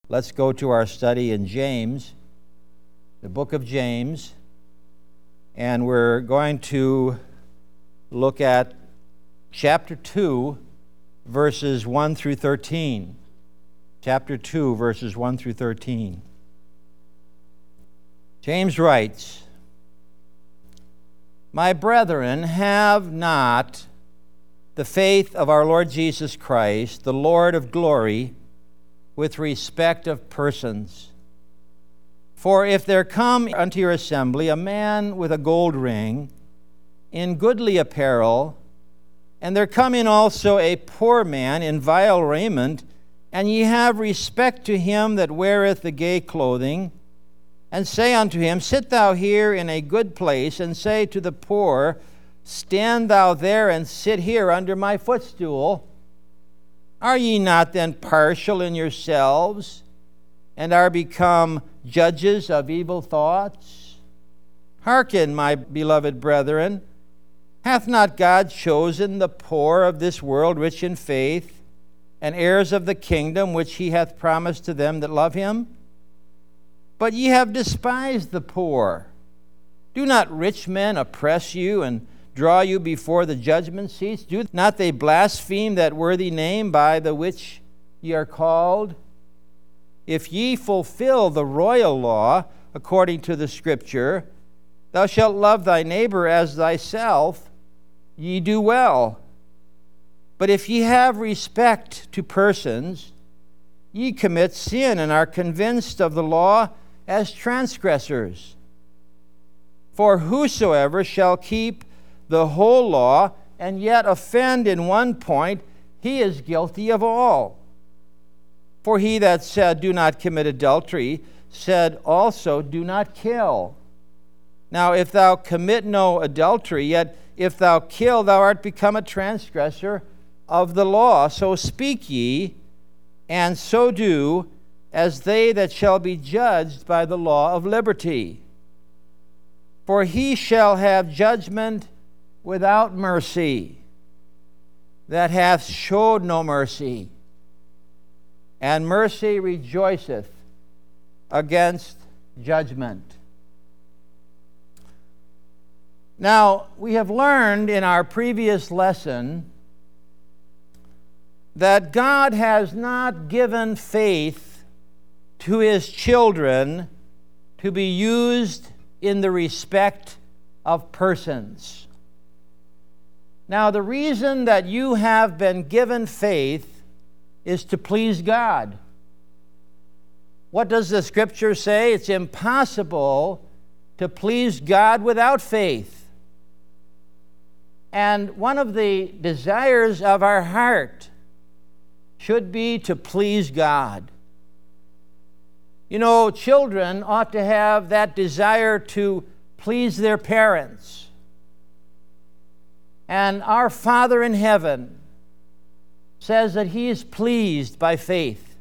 Let's go to our study in James, the book of James, and we're going to look at chapter 2, verses 1 through 13. Chapter 2, verses 1 through 13. James writes, "My brethren, have not the faith of our Lord Jesus Christ, the Lord of glory, with respect of persons. For if there come unto your assembly a man with a gold ring, in goodly apparel, and there come in also a poor man in vile raiment, and ye have respect to him that weareth the gay clothing, and say unto him, Sit thou here in a good place, and say to the poor, Stand thou there and sit here under my footstool, are ye not then partial in yourselves, and are become judges of evil thoughts? Hearken, my beloved brethren, hath not God chosen the poor of this world rich in faith, and heirs of the kingdom which he hath promised to them that love him? But ye have despised the poor. Do not rich men oppress you, and draw you before the judgment seats? Do not they blaspheme that worthy name by the which ye are called? If ye fulfill the royal law according to the Scripture, Thou shalt love thy neighbor as thyself, ye do well. But if ye have respect to persons, ye commit sin and are convinced of the law as transgressors. For whosoever shall keep the whole law, and yet offend in one point, he is guilty of all. For he that said, Do not commit adultery, said also, Do not kill. Now if thou commit no adultery, yet if thou kill, thou art become a transgressor of the law. So speak ye, and so do, as they that shall be judged by the law of liberty. For he shall have judgment without mercy, that hath showed no mercy, and mercy rejoiceth against judgment." Now, we have learned in our previous lesson that God has not given faith to his children to be used in the respect of persons. Now, the reason that you have been given faith is to please God. What does the Scripture say? It's impossible to please God without faith. And one of the desires of our heart should be to please God. You know, children ought to have that desire to please their parents. And our Father in heaven says that he is pleased by faith.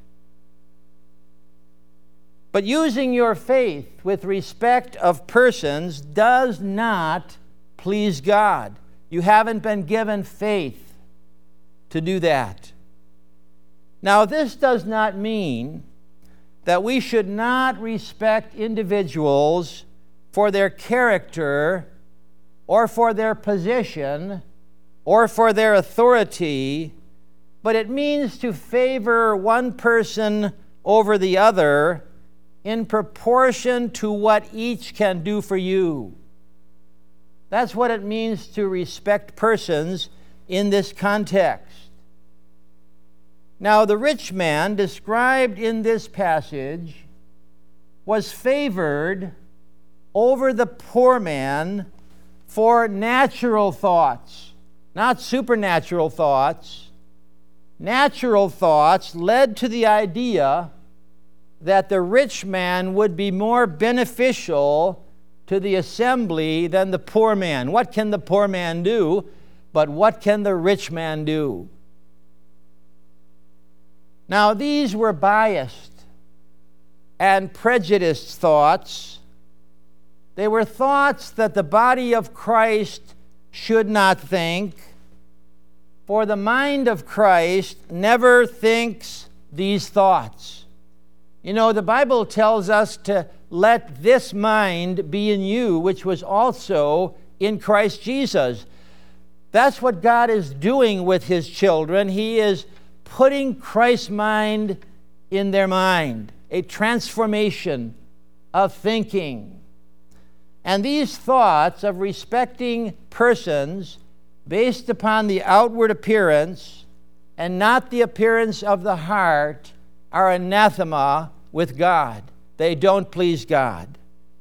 But using your faith with respect of persons does not please God. You haven't been given faith to do that. Now, this does not mean that we should not respect individuals for their character, or for their position, or for their authority, but it means to favor one person over the other in proportion to what each can do for you. That's what it means to respect persons in this context. Now, the rich man described in this passage was favored over the poor man for natural thoughts, not supernatural thoughts. Natural thoughts led to the idea that the rich man would be more beneficial to the assembly than the poor man. What can the poor man do? But what can the rich man do? Now, these were biased and prejudiced thoughts. They were thoughts that the body of Christ should not think, for the mind of Christ never thinks these thoughts. You know, the Bible tells us to let this mind be in you, which was also in Christ Jesus. That's what God is doing with his children. He is putting Christ's mind in their mind, a transformation of thinking. And these thoughts of respecting persons based upon the outward appearance and not the appearance of the heart are anathema with God. They don't please God.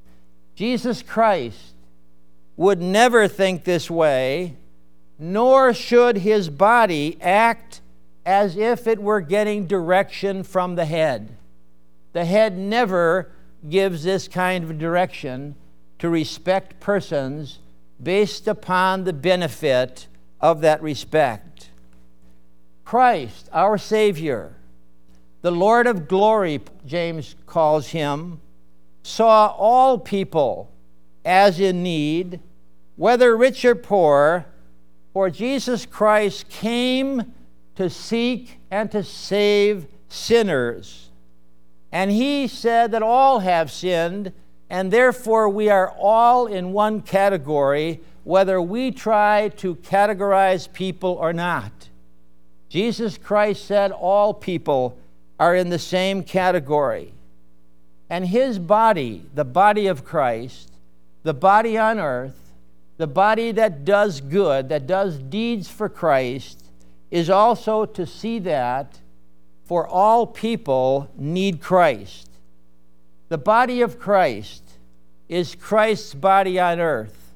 Jesus Christ would never think this way, nor should his body act as if it were getting direction from the head. The head never gives this kind of direction to respect persons based upon the benefit of that respect. Christ, our Savior, the Lord of glory, James calls him, saw all people as in need, whether rich or poor, for Jesus Christ came to seek and to save sinners. And he said that all have sinned, and therefore we are all in one category, whether we try to categorize people or not. Jesus Christ said all people are in the same category. And his body, the body of Christ, the body on earth, the body that does good, that does deeds for Christ, is also to see that for all people need Christ. The body of Christ is Christ's body on earth,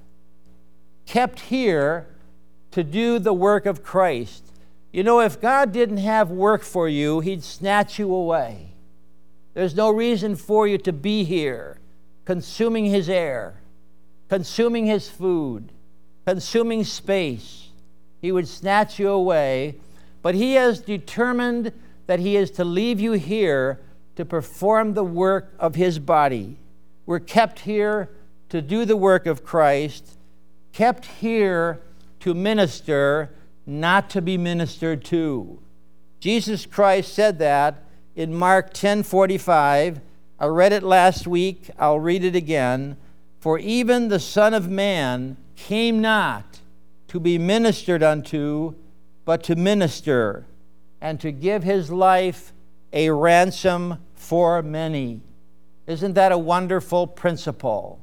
kept here to do the work of Christ. You know, if God didn't have work for you, he'd snatch you away. There's no reason for you to be here, consuming his air, consuming his food, consuming space. He would snatch you away, but he has determined that he is to leave you here to perform the work of his body. We're kept here to do the work of Christ, kept here to minister, not to be ministered to. Jesus Christ said that in Mark 10:45. I read it last week. I'll read it again. For even the Son of Man came not to be ministered unto, but to minister, and to give his life a ransom for many. Isn't that a wonderful principle?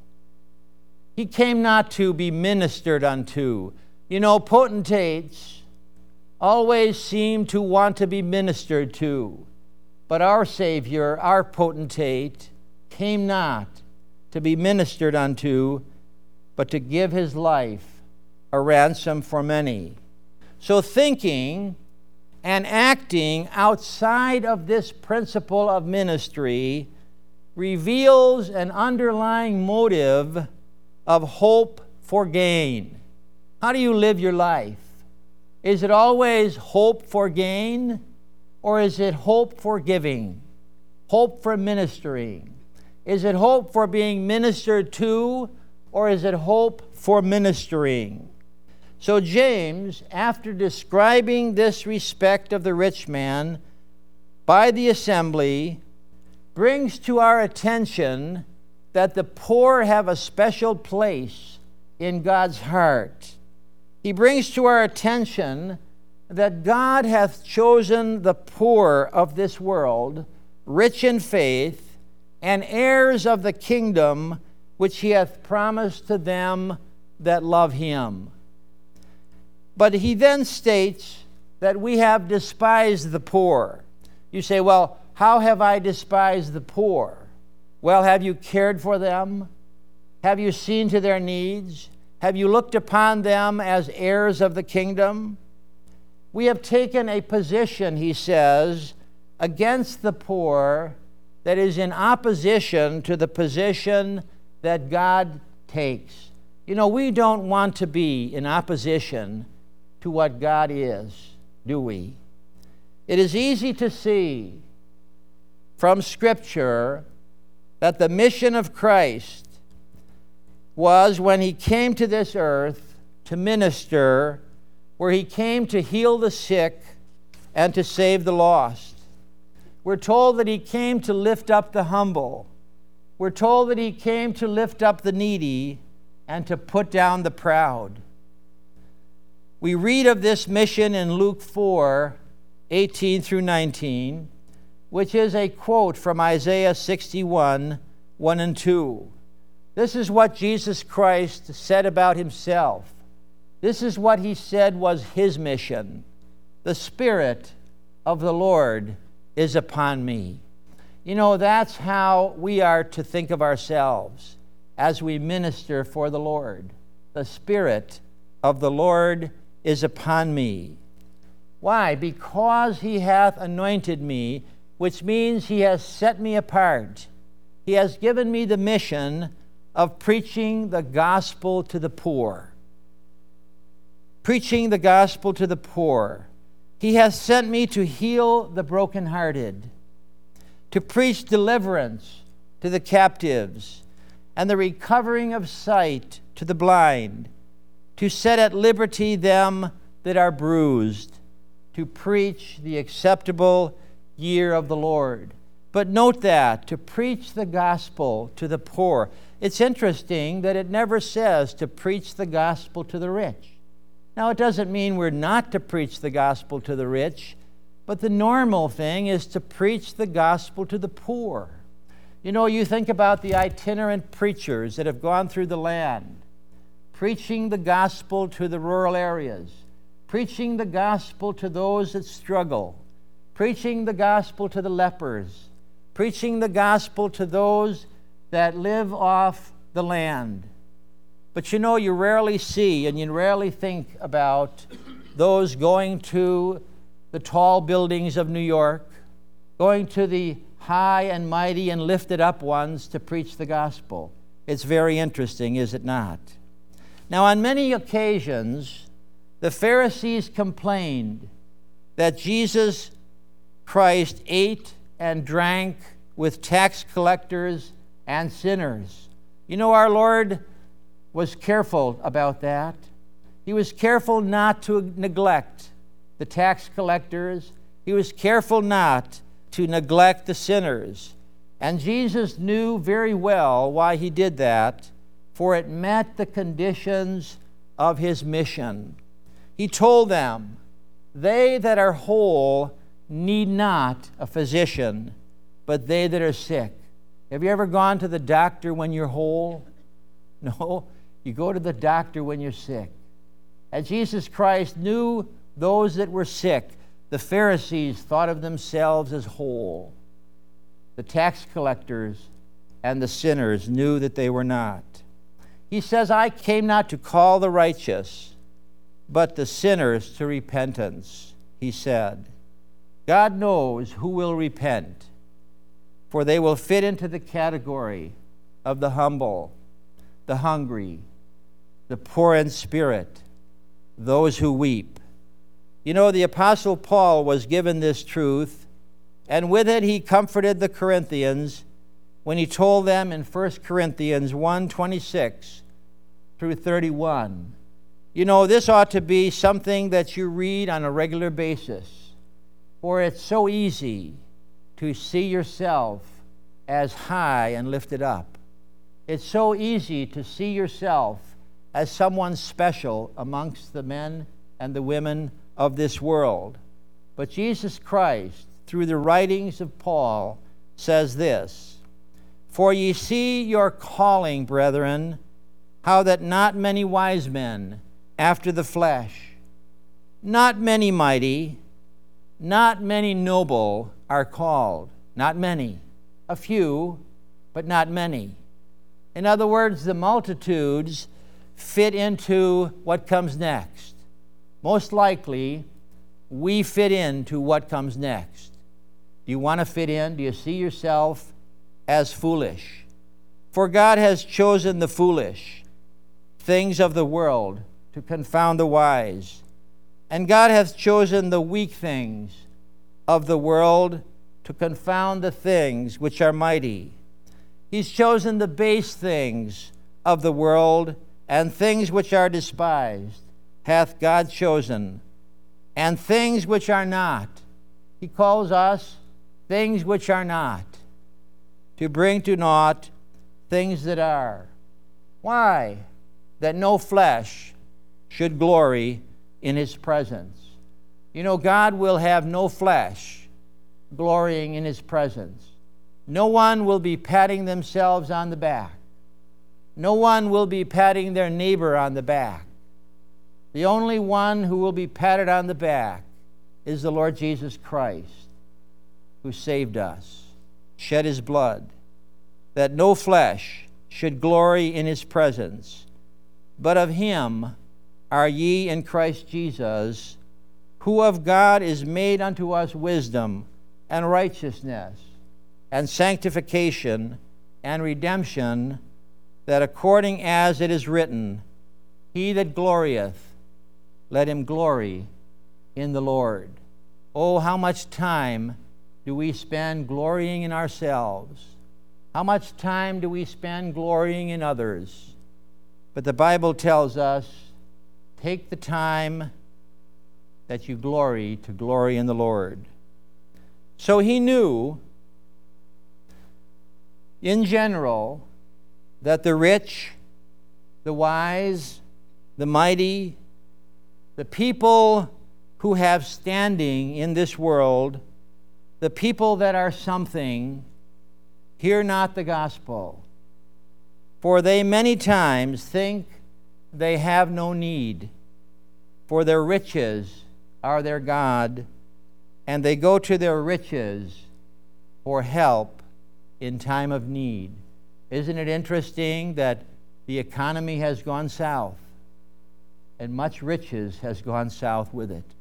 He came not to be ministered unto. You know, potentates always seem to want to be ministered to. But our Savior, our potentate, came not to be ministered unto, but to give his life a ransom for many. So thinking and acting outside of this principle of ministry reveals an underlying motive of hope for gain. How do you live your life? Is it always hope for gain, or is it hope for giving? Hope for ministering? Is it hope for being ministered to, or is it hope for ministering? So James, after describing this respect of the rich man by the assembly, brings to our attention that the poor have a special place in God's heart. He brings to our attention that God hath chosen the poor of this world, rich in faith, and heirs of the kingdom which he hath promised to them that love him. But he then states that we have despised the poor. You say, well, how have I despised the poor? Well, have you cared for them? Have you seen to their needs? Have you looked upon them as heirs of the kingdom? We have taken a position, he says, against the poor that is in opposition to the position that God takes. You know, we don't want to be in opposition to what God is, do we? It is easy to see from Scripture that the mission of Christ was, when he came to this earth, to minister, where he came to heal the sick and to save the lost. We're told that he came to lift up the humble. We're told that he came to lift up the needy and to put down the proud. We read of this mission in Luke 4:18 through 19, which is a quote from Isaiah 61, 1 and 2. This is what Jesus Christ said about himself. This is what he said was his mission. The Spirit of the Lord is upon me. You know, that's how we are to think of ourselves as we minister for the Lord. The Spirit of the Lord is upon me. Why? Because he hath anointed me, which means he has set me apart. He has given me the mission of preaching the gospel to the poor. Preaching the gospel to the poor. He has sent me to heal the brokenhearted, to preach deliverance to the captives, and the recovering of sight to the blind, to set at liberty them that are bruised, to preach the acceptable year of the Lord. But note that, to preach the gospel to the poor. It's interesting that it never says to preach the gospel to the rich. Now, it doesn't mean we're not to preach the gospel to the rich, but the normal thing is to preach the gospel to the poor. You know, you think about the itinerant preachers that have gone through the land, preaching the gospel to the rural areas, preaching the gospel to those that struggle, preaching the gospel to the lepers, preaching the gospel to those that live off the land. But you know, you rarely see and you rarely think about those going to the tall buildings of New York, going to the high and mighty and lifted up ones to preach the gospel. It's very interesting, is it not? Now, on many occasions, the Pharisees complained that Jesus Christ ate and drank with tax collectors and sinners. You know, our Lord was careful about that. He was careful not to neglect the tax collectors. He was careful not to neglect the sinners. And Jesus knew very well why he did that, for it met the conditions of his mission. He told them, "They that are whole need not a physician, but they that are sick." Have you ever gone to the doctor when you're whole? No, you go to the doctor when you're sick. And Jesus Christ knew those that were sick. The Pharisees thought of themselves as whole. The tax collectors and the sinners knew that they were not. He says, "I came not to call the righteous, but the sinners to repentance," he said. God knows who will repent, for they will fit into the category of the humble, the hungry, the poor in spirit, those who weep. You know, the Apostle Paul was given this truth, and with it he comforted the Corinthians when he told them in 1 Corinthians 1:26 through 31. You know, this ought to be something that you read on a regular basis, for it's so easy to see yourself as high and lifted up. It's so easy to see yourself as someone special amongst the men and the women of this world. But Jesus Christ, through the writings of Paul, says this, "For ye see your calling, brethren, how that not many wise men after the flesh, not many mighty, not many noble are called." Not many. A few, but not many. In other words, the multitudes fit into what comes next. Most likely, we fit into what comes next. Do you want to fit in? Do you see yourself as foolish? For God has chosen the foolish things of the world to confound the wise. And God hath chosen the weak things of the world to confound the things which are mighty. He's chosen the base things of the world, and things which are despised hath God chosen, and things which are not. He calls us things which are not, to bring to naught things that are. Why? That no flesh should glory in his presence. You know, God will have no flesh glorying in his presence. No one will be patting themselves on the back. No one will be patting their neighbor on the back. The only one who will be patted on the back is the Lord Jesus Christ, who saved us, shed his blood, that no flesh should glory in his presence. But of him are ye in Christ Jesus, who of God is made unto us wisdom and righteousness and sanctification and redemption, that according as it is written, he that glorieth, let him glory in the Lord. Oh, how much time do we spend glorying in ourselves? How much time do we spend glorying in others? But the Bible tells us, take the time that you glory to glory in the Lord. So he knew, in general, that the rich, the wise, the mighty, the people who have standing in this world, the people that are something, hear not the gospel. For they many times think they have no need, for their riches are their God, and they go to their riches for help in time of need. Isn't it interesting that the economy has gone south, and much riches has gone south with it?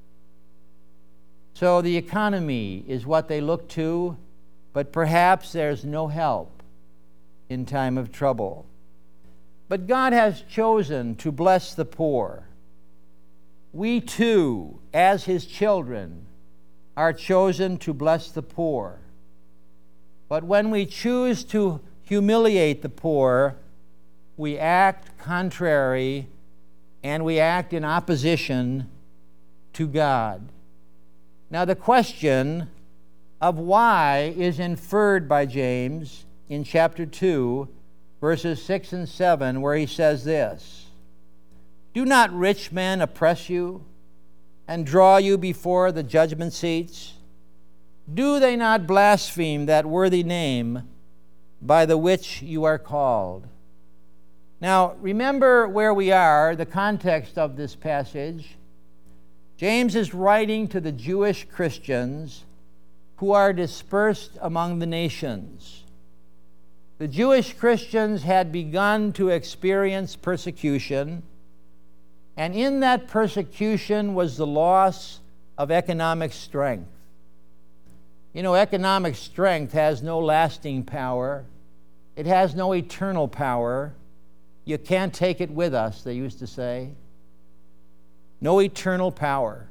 So the economy is what they look to, but perhaps there's no help in time of trouble. But God has chosen to bless the poor. We too, as his children, are chosen to bless the poor. But when we choose to humiliate the poor, we act contrary and we act in opposition to God. Now, the question of why is inferred by James in chapter 2, verses 6 and 7, where he says this: Do not rich men oppress you and draw you before the judgment seats? Do they not blaspheme that worthy name by the which you are called? Now, remember where we are, the context of this passage. James is writing to the Jewish Christians who are dispersed among the nations. The Jewish Christians had begun to experience persecution, and in that persecution was the loss of economic strength. You know, economic strength has no lasting power. It has no eternal power. You can't take it with us, they used to say. No eternal power.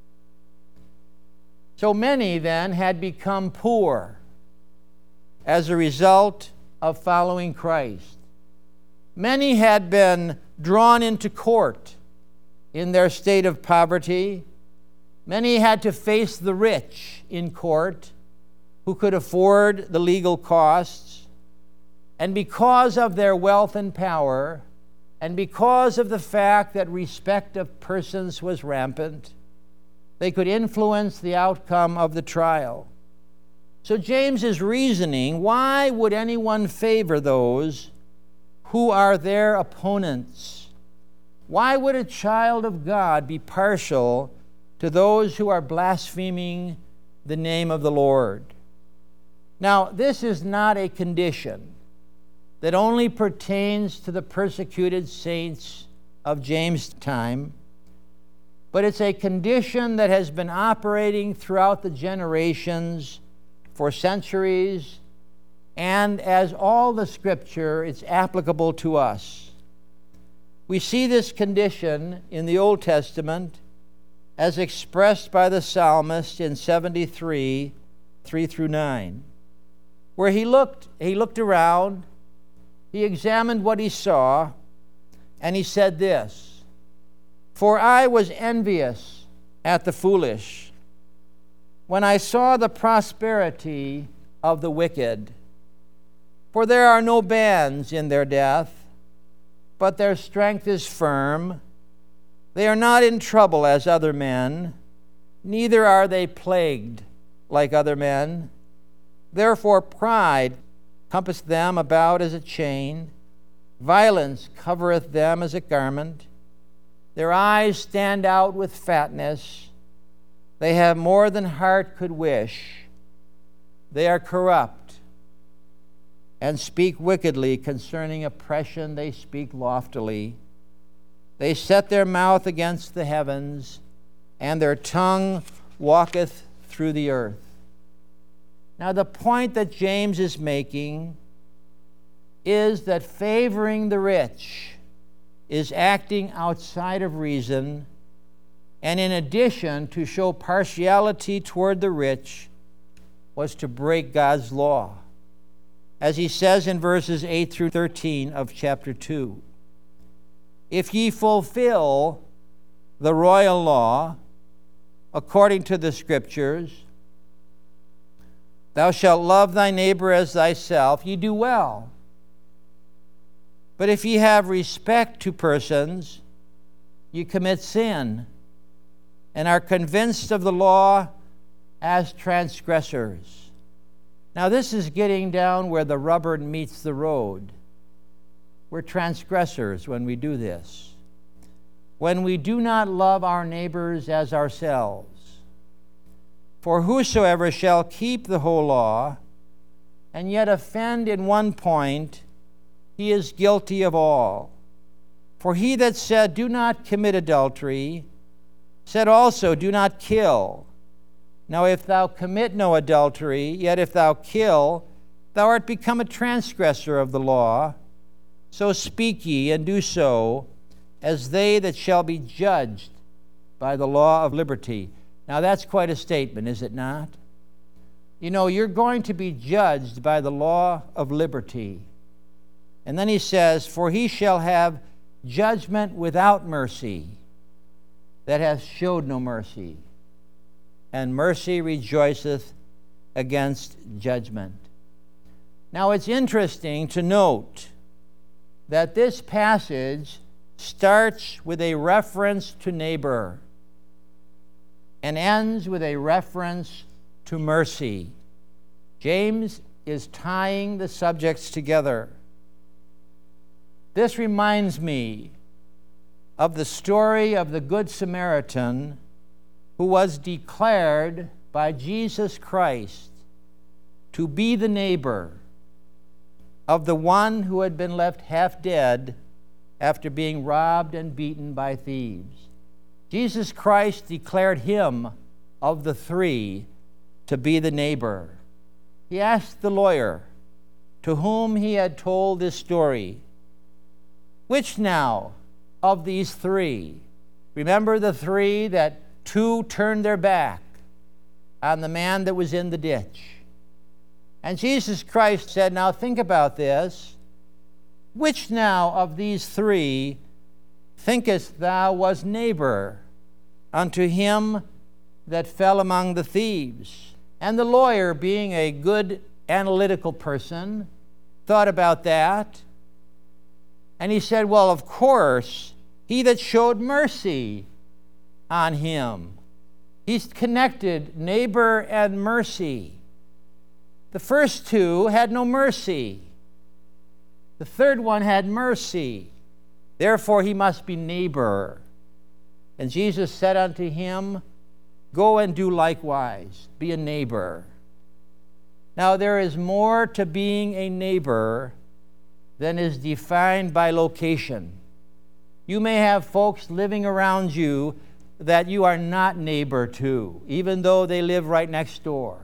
So many then had become poor as a result of following Christ. Many had been drawn into court in their state of poverty. Many had to face the rich in court who could afford the legal costs. And because of their wealth and power, and because of the fact that respect of persons was rampant, they could influence the outcome of the trial. So James is reasoning, why would anyone favor those who are their opponents? Why would a child of God be partial to those who are blaspheming the name of the Lord? Now, this is not a condition that only pertains to the persecuted saints of James' time, but it's a condition that has been operating throughout the generations for centuries, and as all the Scripture, it's applicable to us. We see this condition in the Old Testament as expressed by the psalmist in 73, 3 through 9, where he looked around, he examined what he saw, and he said this: For I was envious at the foolish, when I saw the prosperity of the wicked. For there are no bands in their death, but their strength is firm. They are not in trouble as other men, neither are they plagued like other men. Therefore pride compasseth them about as a chain, violence covereth them as a garment. Their eyes stand out with fatness. They have more than heart could wish. They are corrupt and speak wickedly. Concerning oppression they speak loftily. They set their mouth against the heavens, and their tongue walketh through the earth. Now, the point that James is making is that favoring the rich is acting outside of reason, and in addition, to show partiality toward the rich was to break God's law, as he says in verses 8 through 13 of chapter 2. If ye fulfill the royal law according to the Scriptures, thou shalt love thy neighbor as thyself, ye do well. But if ye have respect to persons, ye commit sin, and are convinced of the law as transgressors. Now this is getting down where the rubber meets the road. We're transgressors when we do this. When we do not love our neighbors as ourselves. For whosoever shall keep the whole law, and yet offend in one point, he is guilty of all. For he that said, do not commit adultery, said also, do not kill. Now if thou commit no adultery, yet if thou kill, thou art become a transgressor of the law. So speak ye, and do so, as they that shall be judged by the law of liberty. Now that's quite a statement, is it not? You know, you're going to be judged by the law of liberty. And then he says, for he shall have judgment without mercy, that hath showed no mercy. And mercy rejoiceth against judgment. Now it's interesting to note that this passage starts with a reference to neighbor and ends with a reference to mercy. James is tying the subjects together. This reminds me of the story of the Good Samaritan who was declared by Jesus Christ to be the neighbor of the one who had been left half dead after being robbed and beaten by thieves. Jesus Christ declared him of the three to be the neighbor. He asked the lawyer to whom he had told this story, which now of these three? Remember the three that two turned their back on the man that was in the ditch. And Jesus Christ said, now think about this. Which now of these three thinkest thou was neighbor unto him that fell among the thieves? And the lawyer, being a good analytical person, thought about that. And he said, well, of course, he that showed mercy on him. He's connected neighbor and mercy. The first two had no mercy. The third one had mercy. Therefore, he must be neighbor. And Jesus said unto him, go and do likewise. Be a neighbor. Now, there is more to being a neighbor than is defined by location. You may have folks living around you that you are not neighbor to, even though they live right next door.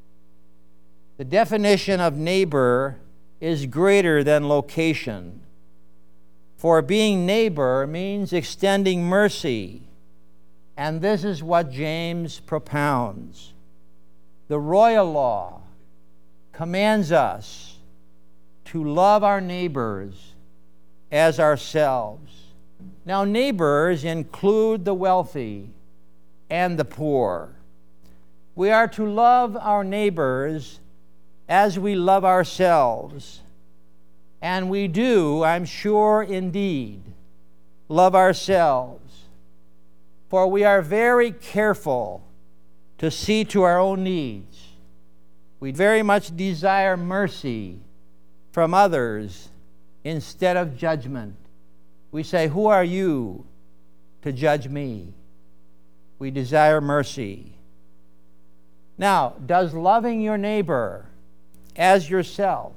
The definition of neighbor is greater than location. For being neighbor means extending mercy. And this is what James propounds. The royal law commands us to love our neighbors as ourselves. Now, neighbors include the wealthy and the poor. We are to love our neighbors as we love ourselves. And we do, I'm sure indeed, love ourselves. For we are very careful to see to our own needs. We very much desire mercy from others instead of judgment. We say, who are you to judge me? We desire mercy. Now, does loving your neighbor as yourself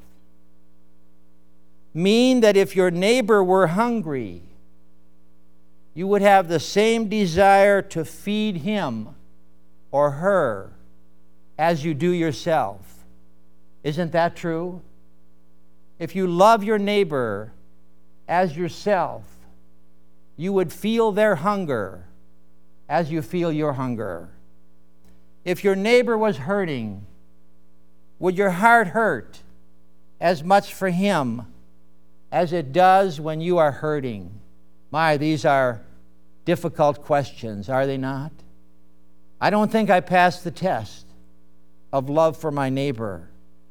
mean that if your neighbor were hungry, you would have the same desire to feed him or her as you do yourself? Isn't that true? If you love your neighbor as yourself, you would feel their hunger as you feel your hunger. If your neighbor was hurting, would your heart hurt as much for him as it does when you are hurting? My, these are difficult questions, are they not? I don't think I passed the test of love for my neighbor.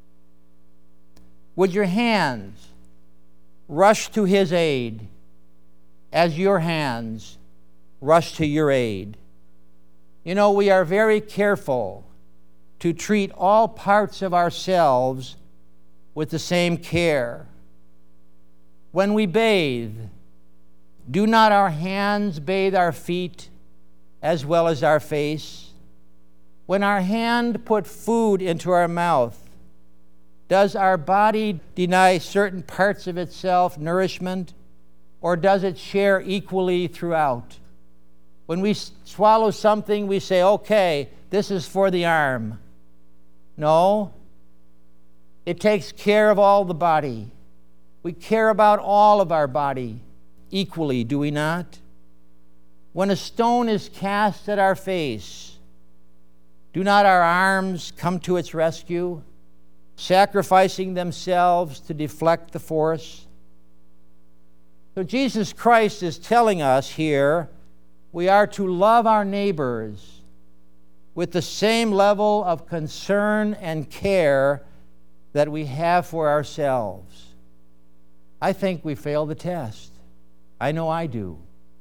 Would your hands rush to his aid as your hands rush to your aid? You know, we are very careful to treat all parts of ourselves with the same care. When we bathe, do not our hands bathe our feet as well as our face? When our hand put food into our mouth, does our body deny certain parts of itself nourishment, or does it share equally throughout? When we swallow something, we say, okay, this is for the arm. No, it takes care of all the body. We care about all of our body equally, do we not? When a stone is cast at our face, do not our arms come to its rescue, sacrificing themselves to deflect the force? So Jesus Christ is telling us here we are to love our neighbors with the same level of concern and care that we have for ourselves. I think we failed the test. I know I do.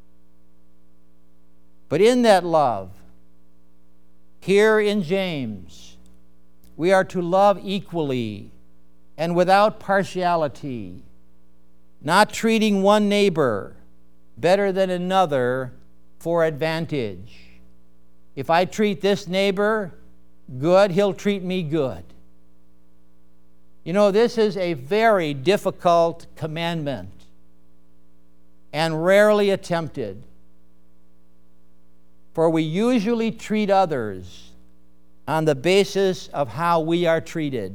But in that love, here in James, we are to love equally and without partiality, not treating one neighbor better than another for advantage. If I treat this neighbor good, he'll treat me good. You know, this is a very difficult commandment and rarely attempted, for we usually treat others on the basis of how we are treated.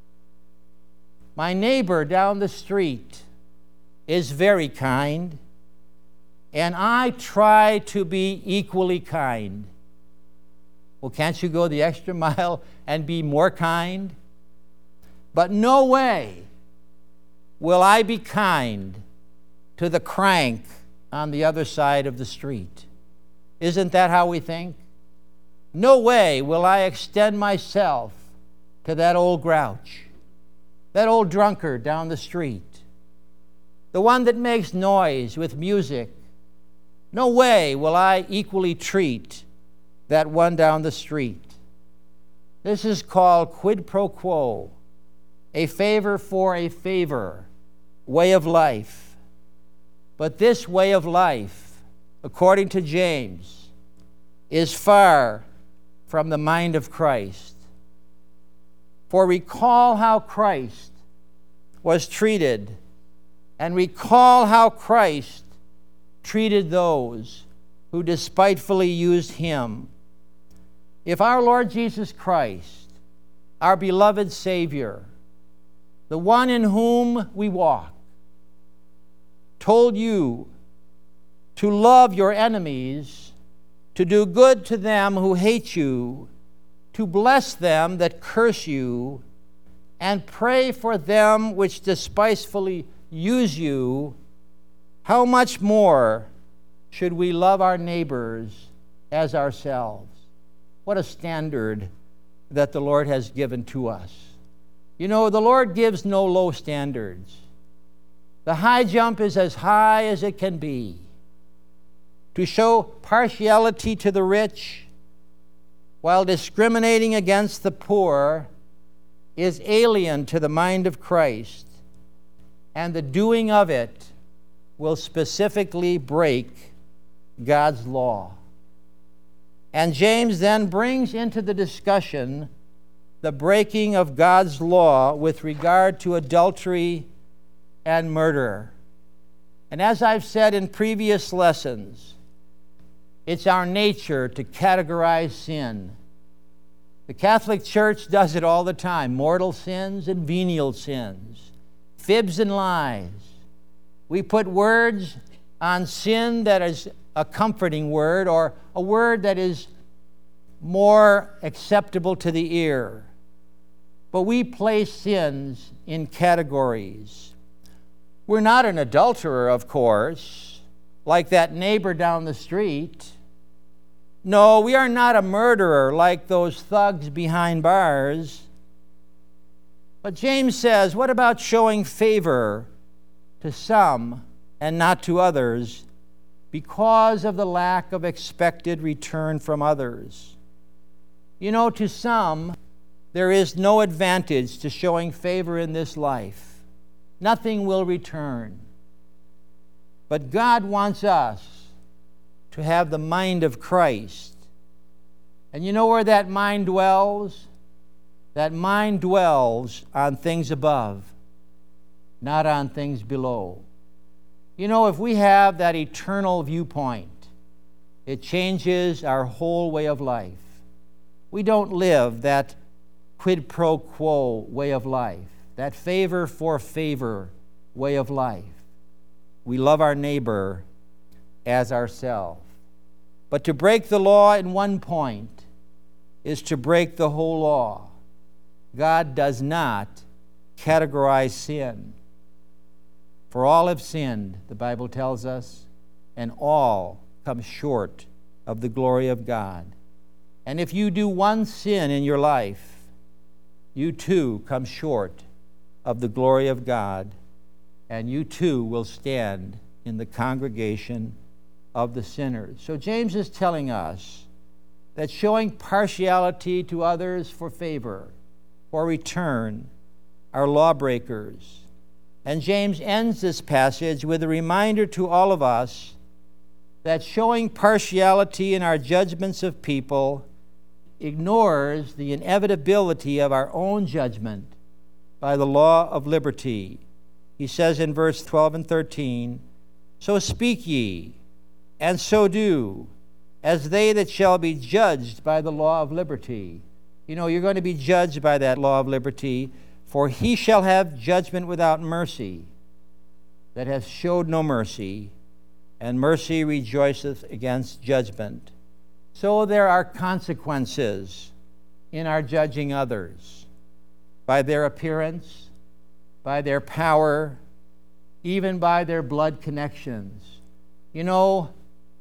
My neighbor down the street is very kind, and I try to be equally kind. Well, can't you go the extra mile and be more kind? But no way will I be kind to the crank on the other side of the street. Isn't that how we think? No way will I extend myself to that old grouch, that old drunkard down the street, the one that makes noise with music. No way will I equally treat that one down the street. This is called quid pro quo, a favor for a favor, way of life. But this way of life, according to James, is far from the mind of Christ. For recall how Christ was treated, and recall how Christ treated those who despitefully used him. If our Lord Jesus Christ, our beloved Savior, the one in whom we walk, told you to love your enemies, to do good to them who hate you, to bless them that curse you, and pray for them which despitefully use you, how much more should we love our neighbors as ourselves? What a standard that the Lord has given to us. You know, the Lord gives no low standards. The high jump is as high as it can be. To show partiality to the rich while discriminating against the poor is alien to the mind of Christ, and the doing of it will specifically break God's law. And James then brings into the discussion the breaking of God's law with regard to adultery and murder. And as I've said in previous lessons, it's our nature to categorize sin. The Catholic Church does it all the time: mortal sins and venial sins, fibs and lies. We put words on sin that is a comforting word, or a word that is more acceptable to the ear. But we place sins in categories. We're not an adulterer, of course, like that neighbor down the street. No, we are not a murderer like those thugs behind bars. But James says, what about showing favor to some and not to others because of the lack of expected return from others? You know, to some, there is no advantage to showing favor in this life. Nothing will return. But God wants us to have the mind of Christ. And you know where that mind dwells? That mind dwells on things above, not on things below. You know, if we have that eternal viewpoint, it changes our whole way of life. We don't live that quid pro quo way of life, that favor for favor way of life. We love our neighbor as ourselves. But to break the law in one point is to break the whole law. God does not categorize sin. For all have sinned, the Bible tells us, and all come short of the glory of God. And if you do one sin in your life, you too come short of the glory of God, and you too will stand in the congregation of the sinners. So James is telling us that showing partiality to others for favor, for return, are lawbreakers. And James ends this passage with a reminder to all of us that showing partiality in our judgments of people ignores the inevitability of our own judgment by the law of liberty. He says in verse 12 and 13, "So speak ye, and so do, as they that shall be judged by the law of liberty." You know, you're going to be judged by that law of liberty. "For he shall have judgment without mercy, that hath showed no mercy, and mercy rejoiceth against judgment." So there are consequences in our judging others, by their appearance, by their power, even by their blood connections. You know,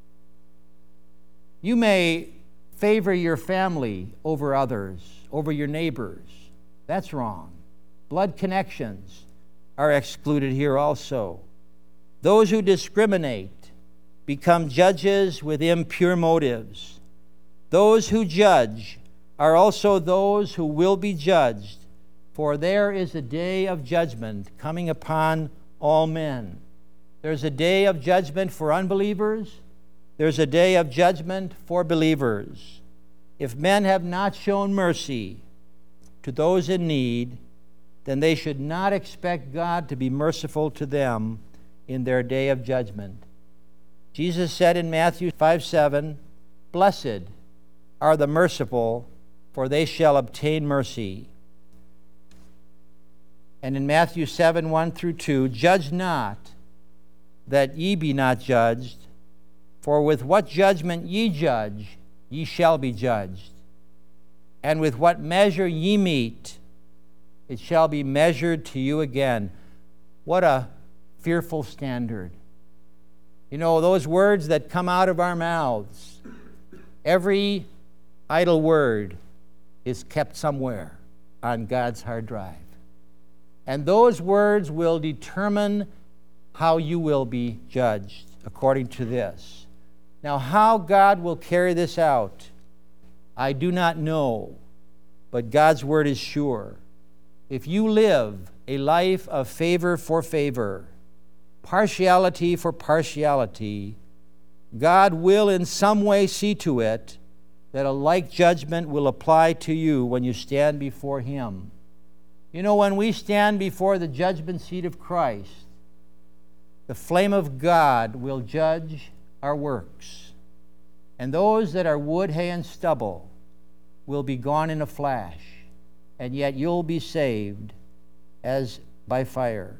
you may favor your family over others, over your neighbors. That's wrong. Blood connections are excluded here also. Those who discriminate become judges with impure motives. Those who judge are also those who will be judged, for there is a day of judgment coming upon all men. There's a day of judgment for unbelievers. There's a day of judgment for believers. If men have not shown mercy to those in need, then they should not expect God to be merciful to them in their day of judgment. Jesus said in Matthew 5:7, "Blessed are the merciful, for they shall obtain mercy." And in Matthew 7:1-2, "Judge not, that ye be not judged, for with what judgment ye judge, ye shall be judged. And with what measure ye mete, it shall be measured to you again." What a fearful standard. You know, those words that come out of our mouths, every idle word is kept somewhere on God's hard drive. And those words will determine how you will be judged according to this. Now, how God will carry this out, I do not know, but God's word is sure. If you live a life of favor for favor, partiality for partiality, God will in some way see to it that a like judgment will apply to you when you stand before Him. You know, when we stand before the judgment seat of Christ, the flame of God will judge our works. And those that are wood, hay, and stubble will be gone in a flash, and yet you'll be saved as by fire.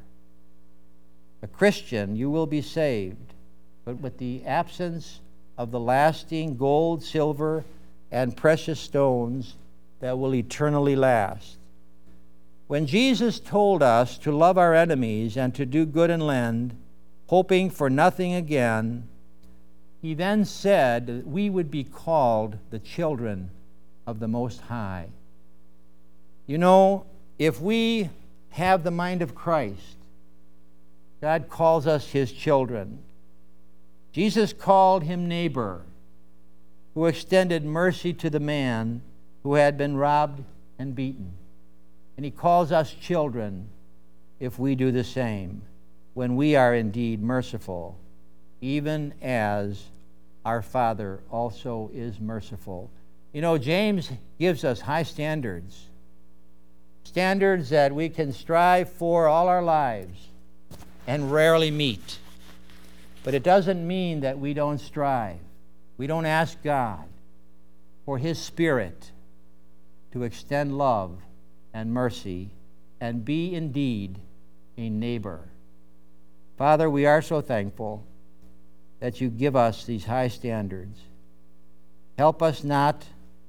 A Christian, you will be saved, but with the absence of the lasting gold, silver, and precious stones that will eternally last. When Jesus told us to love our enemies and to do good and lend, hoping for nothing again, He then said that we would be called the children of the Most High. You know, if we have the mind of Christ, God calls us His children. Jesus called Him neighbor, who extended mercy to the man who had been robbed and beaten. And He calls us children if we do the same, when we are indeed merciful, even as our Father also is merciful. You know, James gives us high standards, standards that we can strive for all our lives and rarely meet. But it doesn't mean that we don't strive. We don't ask God for His Spirit to extend love and mercy and be indeed a neighbor. Father, we are so thankful that You give us these high standards. Help us not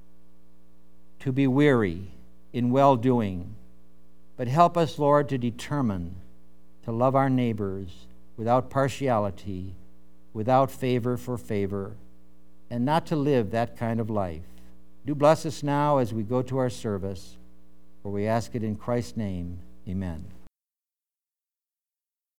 to be weary in well-doing, but help us, Lord, to determine to love our neighbors without partiality, without favor for favor, and not to live that kind of life. Do bless us now as we go to our service, for we ask it in Christ's name. Amen.